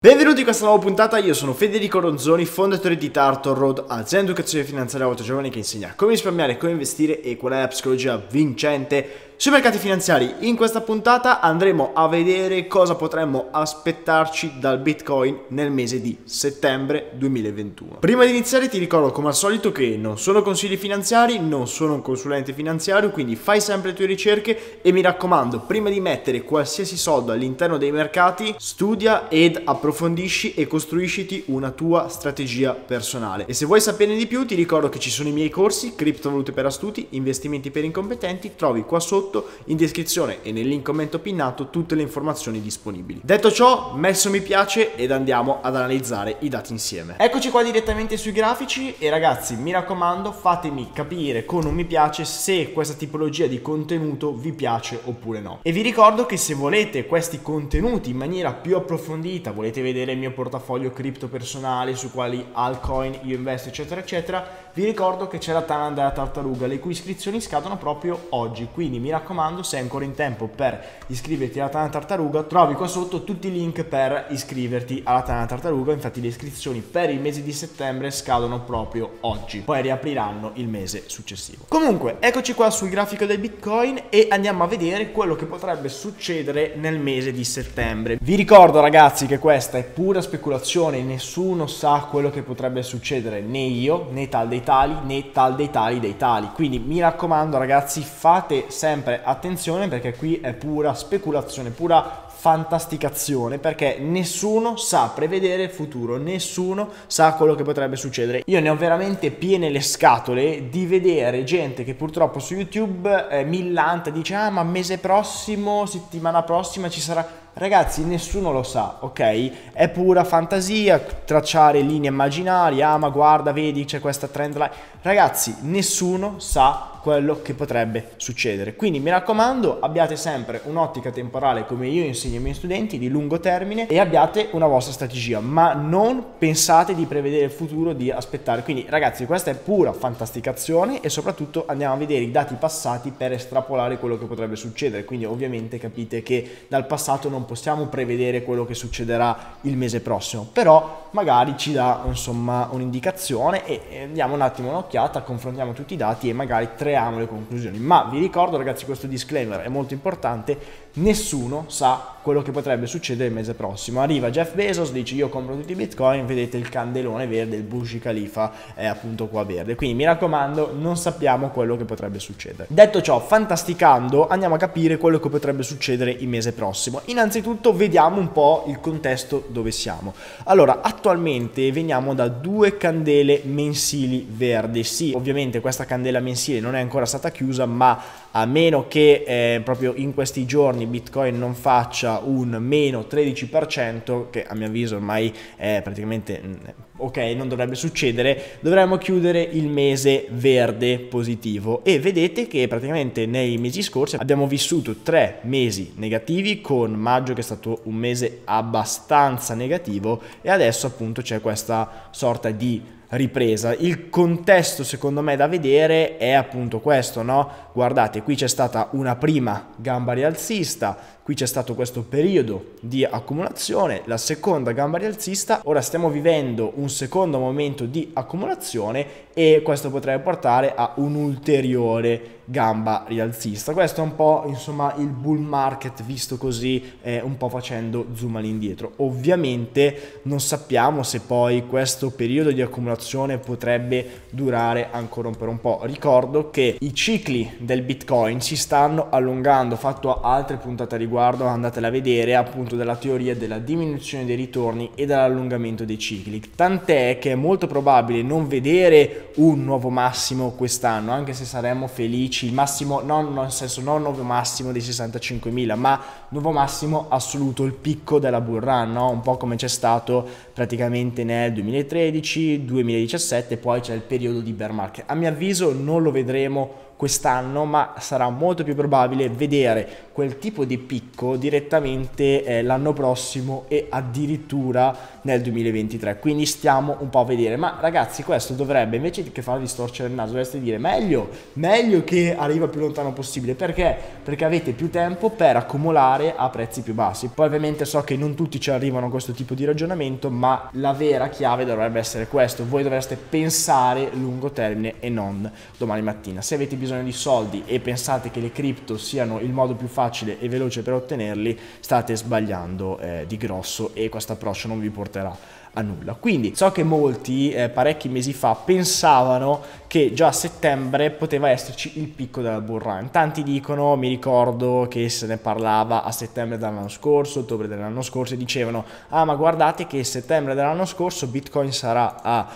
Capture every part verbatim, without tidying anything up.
Benvenuti in questa nuova puntata, io sono Federico Ronzoni, fondatore di Tartor Road, azienda di educazione finanziaria auto giovani che insegna come risparmiare, come investire e qual è la psicologia vincente sui mercati finanziari. In questa puntata andremo a vedere cosa potremmo aspettarci dal Bitcoin nel mese di settembre duemilaventuno. Prima di iniziare ti ricordo come al solito che non sono consigli finanziari, non sono un consulente finanziario, quindi fai sempre le tue ricerche e mi raccomando, prima di mettere qualsiasi soldo all'interno dei mercati, studia ed approfondisci e costruisciti una tua strategia personale. E se vuoi saperne di più ti ricordo che ci sono i miei corsi Criptovalute per astuti, investimenti per incompetenti, trovi qua sotto in descrizione e nel link commento pinnato tutte le informazioni disponibili. Detto ciò, messo mi piace ed andiamo ad analizzare i dati insieme. Eccoci qua direttamente sui grafici e ragazzi, mi raccomando, fatemi capire con un mi piace se questa tipologia di contenuto vi piace oppure no. E vi ricordo che se volete questi contenuti in maniera più approfondita, volete vedere il mio portafoglio cripto personale su quali altcoin io investo eccetera eccetera, vi ricordo che c'è la Tana della Tartaruga, le cui iscrizioni scadono proprio oggi, quindi mi raccomando, se è ancora in tempo per iscriverti alla Tana Tartaruga, trovi qua sotto tutti i link per iscriverti alla Tana Tartaruga. Infatti le iscrizioni per il mese di settembre scadono proprio oggi, poi riapriranno il mese successivo. Comunque eccoci qua sul grafico del Bitcoin e andiamo a vedere quello che potrebbe succedere nel mese di settembre. Vi ricordo ragazzi che questa è pura speculazione, nessuno sa quello che potrebbe succedere, né io né tal dei tali né tal dei tali dei tali, quindi mi raccomando ragazzi, fate sempre attenzione perché qui è pura speculazione, pura fantasticazione, perché nessuno sa prevedere il futuro, nessuno sa quello che potrebbe succedere. Io ne ho veramente piene le scatole di vedere gente che purtroppo su YouTube eh, millanta, dice ah ma mese prossimo, settimana prossima ci sarà. Ragazzi, nessuno lo sa, ok? È pura fantasia, tracciare linee immaginarie, ah ma guarda, vedi c'è questa trend line. Ragazzi, nessuno sa quello che potrebbe succedere. Quindi mi raccomando, abbiate sempre un'ottica temporale, come io insegno ai miei studenti, di lungo termine, e abbiate una vostra strategia, ma non pensate di prevedere il futuro, di aspettare. Quindi ragazzi, questa è pura fantasticazione e soprattutto andiamo a vedere i dati passati per estrapolare quello che potrebbe succedere. Quindi ovviamente capite che dal passato non possiamo prevedere quello che succederà il mese prossimo, però magari ci dà insomma un'indicazione e diamo un attimo un'occhiata, confrontiamo tutti i dati e magari traiamo le conclusioni. Ma vi ricordo ragazzi, questo disclaimer è molto importante, nessuno sa quello che potrebbe succedere il mese prossimo. Arriva Jeff Bezos, dice io compro tutti i bitcoin, vedete il candelone verde, il Burj Khalifa è appunto qua verde, quindi mi raccomando, non sappiamo quello che potrebbe succedere. Detto ciò, fantasticando, andiamo a capire quello che potrebbe succedere il mese prossimo. Innanzitutto vediamo un po' il contesto dove siamo. Allora, attualmente veniamo da due candele mensili verdi. Sì, ovviamente questa candela mensile non è ancora stata chiusa, ma a meno che eh, proprio in questi giorni Bitcoin non faccia un meno tredici per cento, che a mio avviso ormai è praticamente ok, non dovrebbe succedere, dovremmo chiudere il mese verde positivo. E vedete che praticamente nei mesi scorsi abbiamo vissuto tre mesi negativi, con maggio che è stato un mese abbastanza negativo e adesso appunto c'è questa sorta di ripresa. Il contesto secondo me da vedere è appunto questo, no? Guardate, qui c'è stata una prima gamba rialzista, qui c'è stato questo periodo di accumulazione, la seconda gamba rialzista, ora stiamo vivendo un secondo momento di accumulazione e questo potrebbe portare a un'ulteriore gamba rialzista. Questo è un po' insomma il bull market visto così, eh, un po' facendo zoom all'indietro. Ovviamente non sappiamo se poi questo periodo di accumulazione potrebbe durare ancora per un po'. Ricordo che i cicli del Bitcoin si stanno allungando, ho fatto altre puntate a riguardo, andatela a vedere, appunto della teoria della diminuzione dei ritorni e dell'allungamento dei cicli, tant'è che è molto probabile non vedere un nuovo massimo quest'anno, anche se saremmo felici, il massimo non nel senso non nuovo massimo dei sessantacinquemila, ma nuovo massimo assoluto, il picco della bull run, no? Un po' come c'è stato praticamente nel duemilatredici duemiladiciassette, poi c'è il periodo di bear market. A mio avviso non lo vedremo quest'anno, ma sarà molto più probabile vedere quel tipo di picco direttamente eh, l'anno prossimo e addirittura nel duemilaventitré. Quindi stiamo un po' a vedere. Ma ragazzi, questo dovrebbe, invece che farvi storcere il naso, dovreste dire meglio, meglio che arriva più lontano possibile. Perché? Perché avete più tempo per accumulare a prezzi più bassi. Poi ovviamente so che non tutti ci arrivano a questo tipo di ragionamento, ma la vera chiave dovrebbe essere questo: voi dovreste pensare lungo termine e non domani mattina. Se avete bisogno di soldi e pensate che le cripto siano il modo più facile e veloce per ottenerli, state sbagliando eh, di grosso, e questo approccio non vi porterà a nulla. Quindi so che molti eh, parecchi mesi fa pensavano che già a settembre poteva esserci il picco della bull run. Tanti dicono, mi ricordo che se ne parlava a settembre dell'anno scorso, ottobre dell'anno scorso, e dicevano ah ma guardate che settembre dell'anno scorso Bitcoin sarà a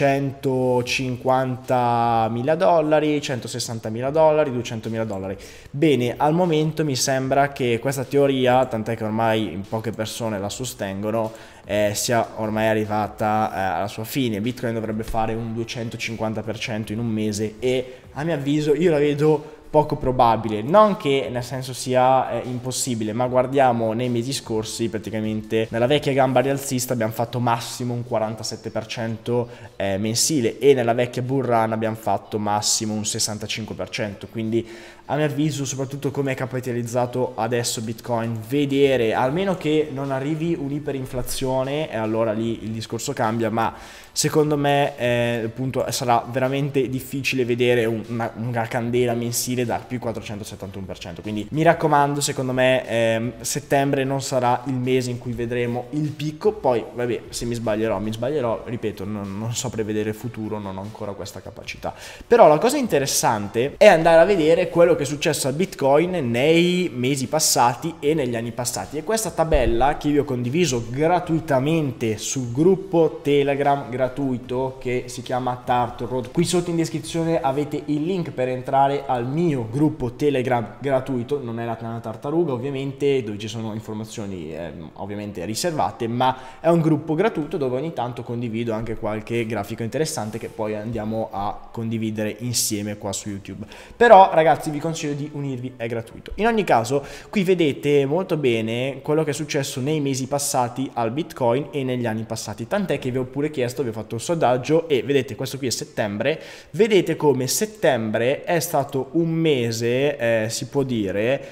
centocinquantamila dollari, centosessantamila dollari, duecentomila dollari. Bene, al momento mi sembra che questa teoria, tant'è che ormai in poche persone la sostengono, eh, sia ormai arrivata eh, alla sua fine. Bitcoin dovrebbe fare un duecentocinquanta per cento in un mese, e a mio avviso io la vedo poco probabile. Non che nel senso sia eh, impossibile, ma guardiamo nei mesi scorsi, praticamente nella vecchia gamba rialzista abbiamo fatto massimo un quarantasette per cento eh, mensile, e nella vecchia bull run abbiamo fatto massimo un sessantacinque per cento. Quindi a mio avviso, soprattutto come è capitalizzato adesso Bitcoin, vedere almeno che non arrivi un'iperinflazione, e allora lì il discorso cambia, ma secondo me eh, appunto sarà veramente difficile vedere una, una candela mensile da più quattrocentosettantuno per cento. Quindi mi raccomando, secondo me eh, settembre non sarà il mese in cui vedremo il picco. Poi vabbè, se mi sbaglierò mi sbaglierò, ripeto, non, non so prevedere il futuro, non ho ancora questa capacità. Però la cosa interessante è andare a vedere quello che è successo a Bitcoin nei mesi passati e negli anni passati, e questa tabella che io ho condiviso gratuitamente sul gruppo Telegram gratuito che si chiama Turtle Road. Qui sotto in descrizione avete il link per entrare al mio gruppo Telegram gratuito, non è la Clan Tartaruga ovviamente, dove ci sono informazioni eh, ovviamente riservate, ma è un gruppo gratuito dove ogni tanto condivido anche qualche grafico interessante che poi andiamo a condividere insieme qua su YouTube. Però ragazzi, vi consiglio di unirvi, è gratuito. In ogni caso, qui vedete molto bene quello che è successo nei mesi passati al Bitcoin e negli anni passati, tant'è che vi ho pure chiesto, vi ho fatto un sondaggio, e vedete, questo qui è settembre, vedete come settembre è stato un mese, eh, si può dire,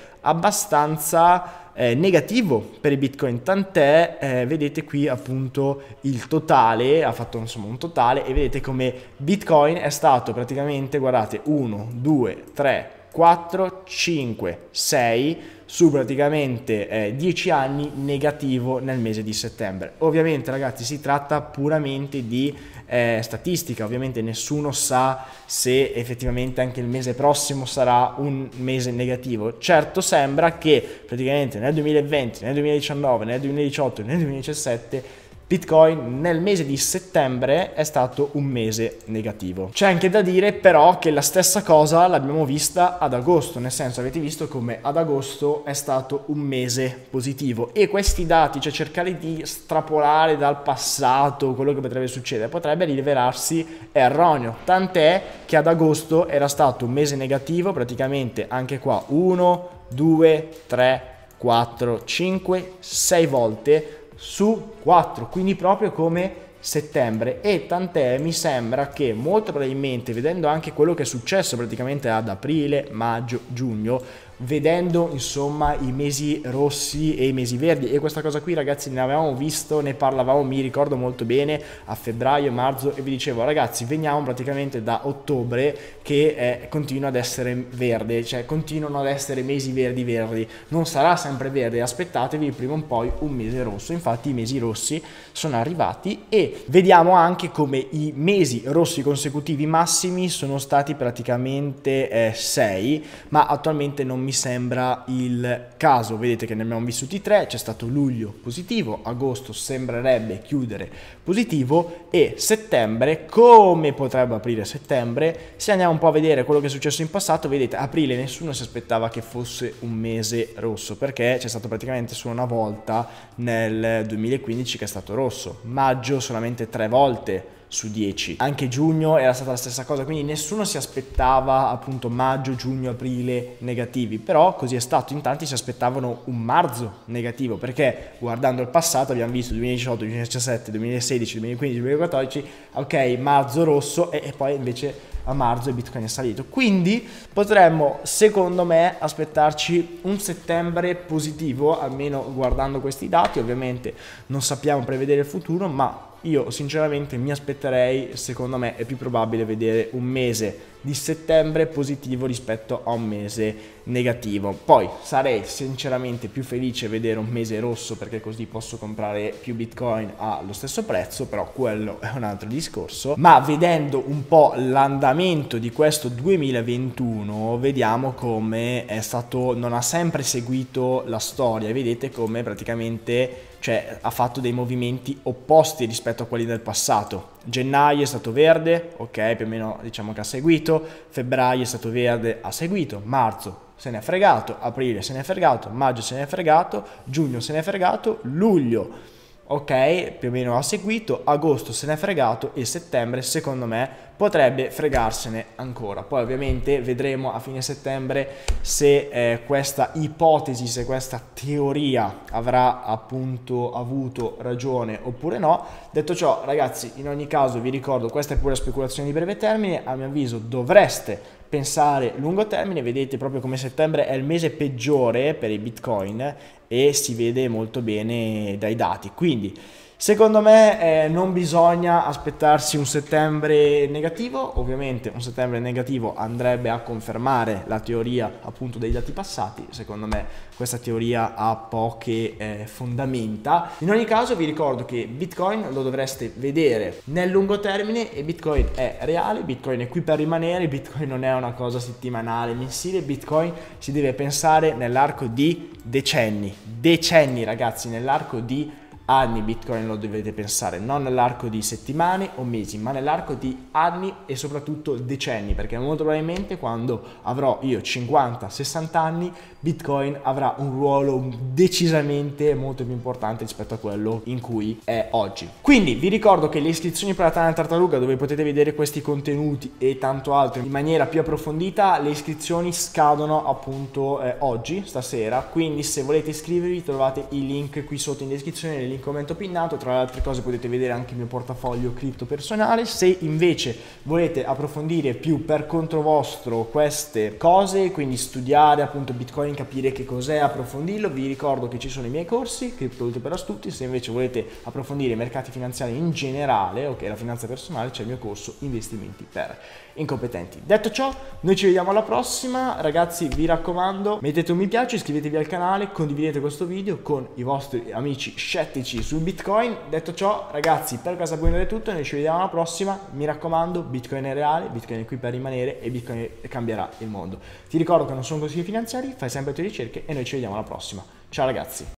abbastanza Eh, negativo per i Bitcoin, tant'è eh, vedete qui appunto il totale, ha fatto insomma un totale, e vedete come Bitcoin è stato praticamente, guardate, uno, due, tre, quattro, cinque, sei su praticamente eh, dieci anni negativo nel mese di settembre. Ovviamente ragazzi si tratta puramente di eh, statistica, ovviamente nessuno sa se effettivamente anche il mese prossimo sarà un mese negativo. Certo, sembra che praticamente nel duemilaventi, nel duemiladiciannove, nel duemiladiciotto e nel duemiladiciassette Bitcoin nel mese di settembre è stato un mese negativo. C'è anche da dire però che la stessa cosa l'abbiamo vista ad agosto, nel senso, avete visto come ad agosto è stato un mese positivo, e questi dati, cioè cercare di strapolare dal passato quello che potrebbe succedere, potrebbe rivelarsi erroneo, tant'è che ad agosto era stato un mese negativo praticamente anche qua uno, due, tre, quattro, cinque, sei volte su quattro, quindi proprio come settembre. E tant'è, mi sembra che molto probabilmente, vedendo anche quello che è successo praticamente ad aprile, maggio, giugno, vedendo insomma i mesi rossi e i mesi verdi, e questa cosa qui ragazzi ne avevamo visto, ne parlavamo, mi ricordo molto bene, a febbraio, marzo, e vi dicevo ragazzi veniamo praticamente da ottobre che eh, continua ad essere verde, cioè continuano ad essere mesi verdi verdi, non sarà sempre verde, aspettatevi prima o poi un mese rosso. Infatti i mesi rossi sono arrivati, e vediamo anche come i mesi rossi consecutivi massimi sono stati praticamente sei, eh, ma attualmente non mi sembra il caso. Vedete che ne abbiamo vissuti tre, c'è stato luglio positivo, agosto sembrerebbe chiudere positivo, e settembre come potrebbe aprire settembre. Se andiamo un po' a vedere quello che è successo in passato, vedete aprile nessuno si aspettava che fosse un mese rosso, perché c'è stato praticamente solo una volta nel duemilaquindici che è stato rosso, maggio solamente tre volte su dieci. Anche giugno era stata la stessa cosa, quindi nessuno si aspettava appunto maggio, giugno, aprile negativi, però così è stato. In tanti si aspettavano un marzo negativo, perché guardando il passato abbiamo visto duemiladiciotto, duemiladiciassette, duemilasedici, duemilaquindici, duemilaquattordici, ok, marzo rosso, e, e poi invece a marzo il Bitcoin è salito. Quindi potremmo, secondo me, aspettarci un settembre positivo, almeno guardando questi dati. Ovviamente non sappiamo prevedere il futuro, ma io sinceramente mi aspetterei, secondo me è più probabile vedere un mese di settembre positivo rispetto a un mese negativo. Poi sarei sinceramente più felice vedere un mese rosso, perché così posso comprare più Bitcoin allo stesso prezzo, però quello è un altro discorso. Ma vedendo un po' l'andamento di questo duemilaventuno, vediamo come è stato, non ha sempre seguito la storia, vedete come praticamente, cioè, ha fatto dei movimenti opposti rispetto a quelli del passato. Gennaio è stato verde, ok, più o meno diciamo che ha seguito, febbraio è stato verde, ha seguito, marzo se ne è fregato, aprile se ne è fregato, maggio se ne è fregato, giugno se ne è fregato, luglio ok, più o meno ha seguito, agosto se ne è fregato e settembre secondo me potrebbe fregarsene ancora. Poi ovviamente vedremo a fine settembre se eh, questa ipotesi, se questa teoria avrà appunto avuto ragione oppure no. Detto ciò, ragazzi, in ogni caso vi ricordo, questa è pure speculazione di breve termine, a mio avviso dovreste pensare lungo termine. Vedete proprio come settembre è il mese peggiore per i Bitcoin e si vede molto bene dai dati. Quindi secondo me eh, non bisogna aspettarsi un settembre negativo. Ovviamente un settembre negativo andrebbe a confermare la teoria appunto dei dati passati. Secondo me questa teoria ha poche eh, fondamenta. In ogni caso vi ricordo che Bitcoin lo dovreste vedere nel lungo termine e Bitcoin è reale, Bitcoin è qui per rimanere, Bitcoin non è una cosa settimanale, mensile, Bitcoin si deve pensare nell'arco di decenni, decenni ragazzi, nell'arco di anni Bitcoin lo dovete pensare, non nell'arco di settimane o mesi, ma nell'arco di anni e soprattutto decenni, perché molto probabilmente quando avrò io cinquanta sessanta anni Bitcoin avrà un ruolo decisamente molto più importante rispetto a quello in cui è oggi. Quindi vi ricordo che le iscrizioni per la Tana Tartaruga, dove potete vedere questi contenuti e tanto altro in maniera più approfondita, le iscrizioni scadono appunto eh, oggi, stasera, quindi se volete iscrivervi trovate i link qui sotto in descrizione, nel link commento pinnato. Tra le altre cose potete vedere anche il mio portafoglio cripto personale. Se invece volete approfondire più per conto vostro queste cose, quindi studiare appunto Bitcoin, capire che cos'è, approfondirlo, vi ricordo che ci sono i miei corsi Cripto Utile per Astuti. Se invece volete approfondire i mercati finanziari in generale, ok, la finanza personale, c'è il mio corso Investimenti per Incompetenti. Detto ciò, noi ci vediamo alla prossima. Ragazzi, vi raccomando, mettete un mi piace, iscrivetevi al canale, condividete questo video con i vostri amici scettici su Bitcoin. Detto ciò, ragazzi, per Casa Buona è tutto, noi ci vediamo alla prossima. Mi raccomando, Bitcoin è reale, Bitcoin è qui per rimanere e Bitcoin cambierà il mondo. Ti ricordo che non sono consigli finanziari, fai sempre le tue ricerche e noi ci vediamo alla prossima. Ciao ragazzi.